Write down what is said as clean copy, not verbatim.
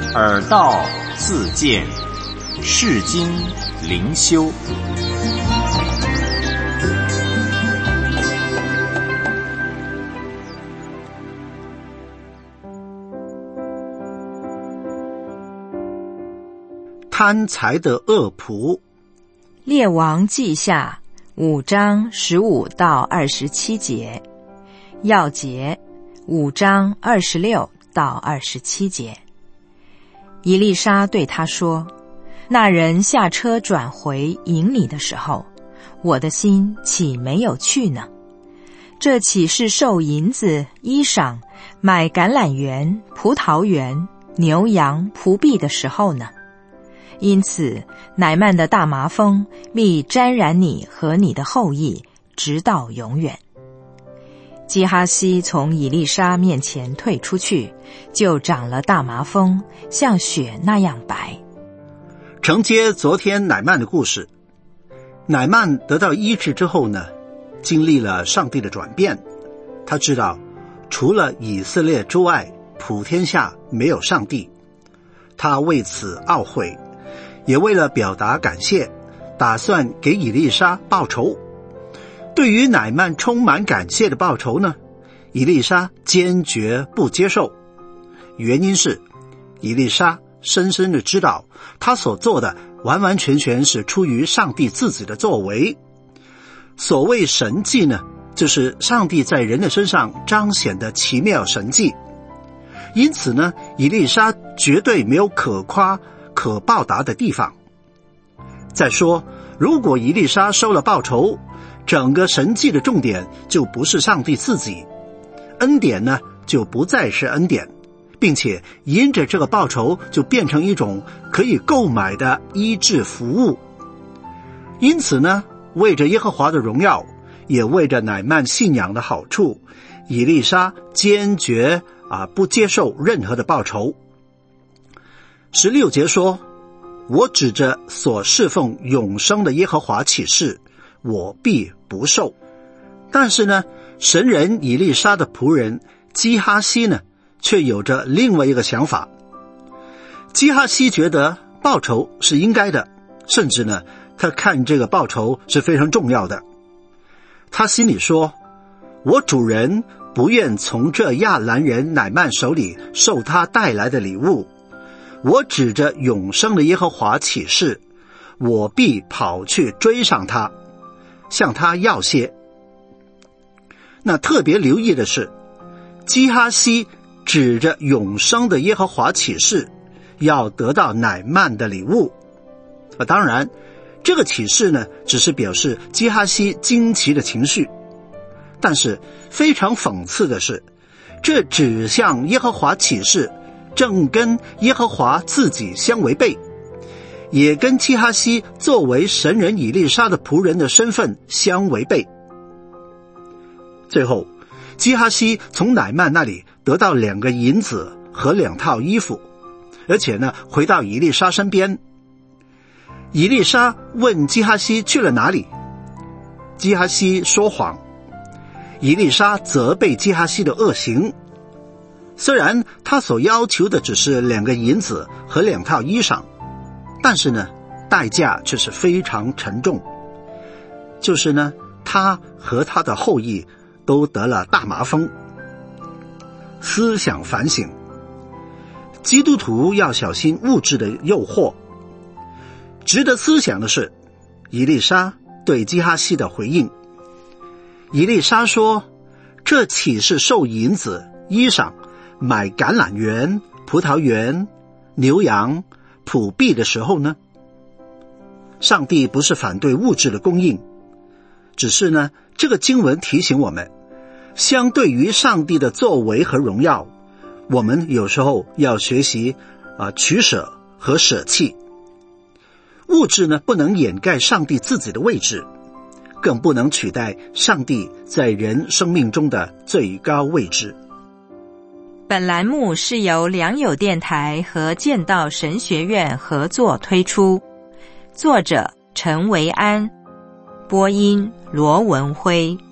耳道自见，世经灵修。 贪财的恶仆。 列王记下5章15到27节，要节5章26到27节。以利沙对他说，那人下车转回迎你的时候，我的心岂没有去呢？这岂是受银子、衣裳，买橄榄园、葡萄园、牛羊、仆婢的时候呢？因此乃曼的大麻风必沾染你和你的后裔，直到永远。基哈西从以利沙面前退出去，就长了大麻风，像雪那样白。 承接昨天乃曼的故事，乃曼得到医治之后呢，经历了上帝的转变。他知道除了以色列之外，普天下没有上帝。他为此懊悔，也为了表达感谢，打算给以利沙报仇。对于乃曼充满感谢的报仇呢，以利沙坚决不接受。原因是以利沙深深的知道，他所做的完完全全是出于上帝自己的作为。所谓神迹呢，就是上帝在人的身上彰显的奇妙神迹。因此呢，以利沙绝对没有可夸可报答的地方。再说，如果以利沙收了报酬，整个神迹的重点就不是上帝自己，恩典呢就不再是恩典，并且因着这个报酬就变成一种可以购买的医治服务。因此呢，为着耶和华的荣耀，也为着乃曼信仰的好处，以利沙坚决不接受任何的报酬。16节说，我指着所侍奉永生的耶和华起誓，我必不受。但是呢，神人以利沙的仆人基哈西呢，却有着另外一个想法。基哈西觉得报酬是应该的，甚至呢，他看这个报酬是非常重要的。他心里说，我主人不愿从这亚兰人乃曼手里受他带来的礼物，我指着永生的耶和华起誓，我必跑去追上他，向他要些。那特别留意的是，基哈西指着永生的耶和华起誓，要得到乃曼的礼物。当然，这个起誓呢，只是表示基哈西惊奇的情绪。但是非常讽刺的是，这指向耶和华起誓，正跟耶和华自己相违背，也跟基哈西作为神人以利沙的仆人的身份相违背。最后，基哈西从乃曼那里得到2个银子和2套衣服，而且呢，回到以利沙身边。以利沙问基哈西去了哪里，基哈西说谎。以利沙责备基哈西的恶行，虽然他所要求的只是2个银子和2套衣裳，但是呢，代价却是非常沉重。就是呢，他和他的后裔都得了大麻风。思想反省，基督徒要小心物质的诱惑。值得思想的是，以利沙对基哈西的回应。以利沙说，这岂是受银子、衣裳，买橄榄园、葡萄园、牛羊、仆婢的时候呢？上帝不是反对物质的供应，只是呢，这个经文提醒我们，相对于上帝的作为和荣耀，我们有时候要学习取舍和舍弃。物质呢，不能掩盖上帝自己的位置，更不能取代上帝在人生命中的最高位置。 本栏目是由良友电台和建道神学院合作推出，作者陈维安，播音罗文辉。